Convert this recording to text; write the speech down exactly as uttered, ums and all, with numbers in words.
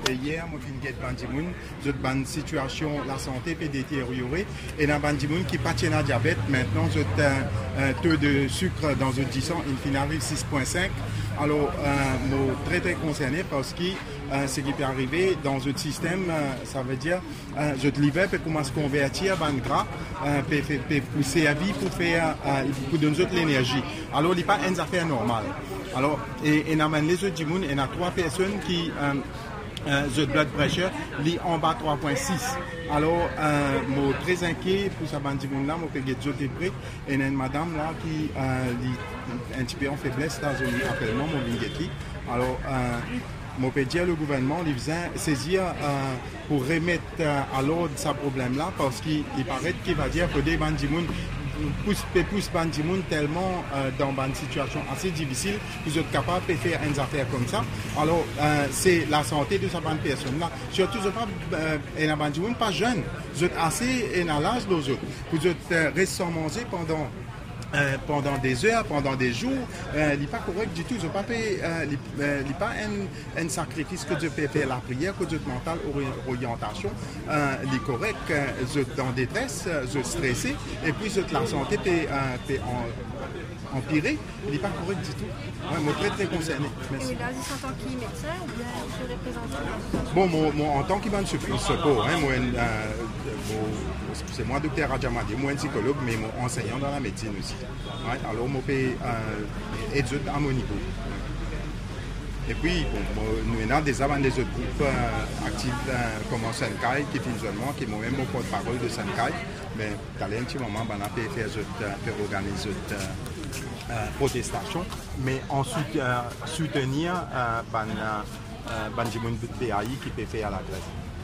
hier, moi, je suis bandimoun, je une situation, la santé peut détériorer. Et dans bandimoun qui patient à diabète, maintenant, je un taux de sucre dans le dix ans, il finit six virgule cinq. Alors, euh, je suis très très concerné parce que euh, ce qui peut arriver dans ce système, euh, ça veut dire euh, je te livre pour commencer à convertir dans le gras, euh, pour, pour servir pour faire euh, pour donner de l'énergie. Alors, il n'y a pas une affaire normale. Alors, et, et dans les autres du monde, il y a trois personnes qui euh, euh, the blood pressure est en bas trois virgule six. Alors, euh, je suis très inquiet pour ce bande de monde là, je suis très près. Et il y a une madame là qui euh, est un petit peu en faiblesse, là, je l'appelle moi, mon Vingetti. Alors, euh, je peux dire le gouvernement il vient saisir euh, pour remettre euh, à l'ordre ce problème-là parce qu'il paraît qu'il va dire que des bandes de monde pousse pousse bandimoun tellement euh, dans une situation assez difficile que vous êtes capable de faire une affaire comme ça. Alors euh, c'est la santé de cette bande personne là. Surtout vous pas euh, un bandimoun pas jeune, vous êtes assez en l'âge de autres. Vous êtes euh, resté sans manger pendant Euh, pendant des heures, pendant des jours, euh, il n'est pas correct du tout. Je pas fait, euh, il n'est pas un, un sacrifice que je peux faire la prière, que je mental orientation, euh, il est correct. Euh, je suis en détresse, je suis stressé, et puis je, la santé peut, euh, peut en, empirer. Il n'est pas correct du tout. Ouais, moi, très très concerné. Merci. Et là, en tant que médecin ou bien je représentant? Bon, moi, moi, en tant que ban secours, hein, moi, euh, c'est moi docteur Radjamadi, moi un psychologue, mais moi enseignant dans la médecine aussi. Ouais, alors, moi, je euh, étude à mon niveau. Et puis, bon, nous avons des avant des autres groupes euh, actifs euh, comme Senkai, qui est seulement, qui est moi-même mon porte-parole de Senkai. Mais dans un petit moment, on a pu faire euh, organiser euh, euh, protestation, mais ensuite euh, soutenir euh, ban, euh, ban P A I qui peut faire la grève.